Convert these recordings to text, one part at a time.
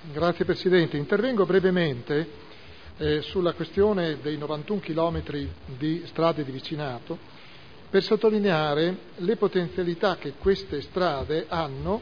Grazie Presidente. Intervengo brevemente sulla questione dei 91 chilometri di strade di vicinato per sottolineare le potenzialità che queste strade hanno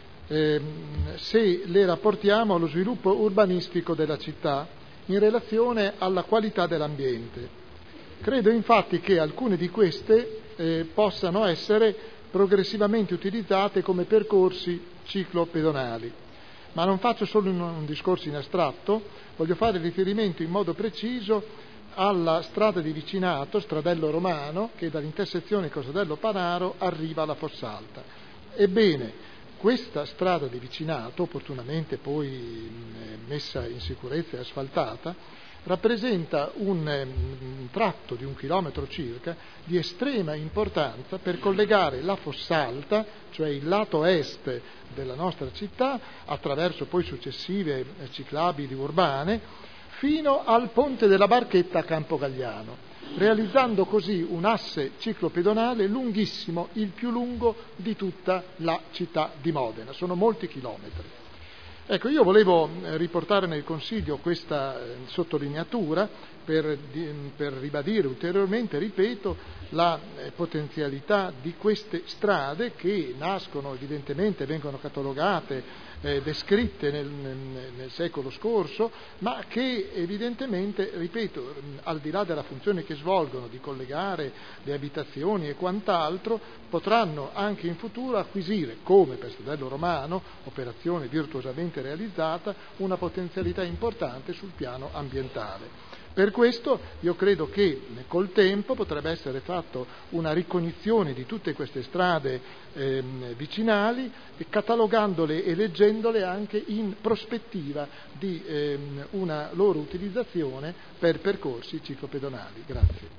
se le rapportiamo allo sviluppo urbanistico della città in relazione alla qualità dell'ambiente. Credo infatti che alcune di queste possano essere progressivamente utilizzate come percorsi ciclopedonali. Ma non faccio solo un discorso in astratto, voglio fare riferimento in modo preciso alla strada di vicinato, Stradello Romano, che dall'intersezione Cosadello-Panaro arriva alla Fossalta. Ebbene, questa strada di vicinato, opportunamente poi messa in sicurezza e asfaltata, rappresenta un tratto di 1 chilometro circa di estrema importanza per collegare la Fossalta, cioè il lato est della nostra città, attraverso poi successive ciclabili urbane, fino al ponte della Barchetta a Campogalliano, realizzando così un asse ciclopedonale lunghissimo, il più lungo di tutta la città di Modena. Sono molti chilometri. Ecco, io volevo riportare nel Consiglio questa sottolineatura per ribadire ulteriormente, ripeto, la potenzialità di queste strade che nascono evidentemente, vengono catalogate, descritte nel secolo scorso, ma che evidentemente, ripeto, al di là della funzione che svolgono di collegare le abitazioni e quant'altro, potranno anche in futuro acquisire, come per Stradello Romano, operazione virtuosamente realizzata, una potenzialità importante sul piano ambientale. Per questo io credo che col tempo potrebbe essere fatta una ricognizione di tutte queste strade vicinali, catalogandole e leggendole anche in prospettiva di una loro utilizzazione per percorsi ciclopedonali. Grazie.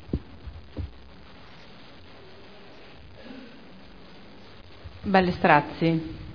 Ballestrazzi.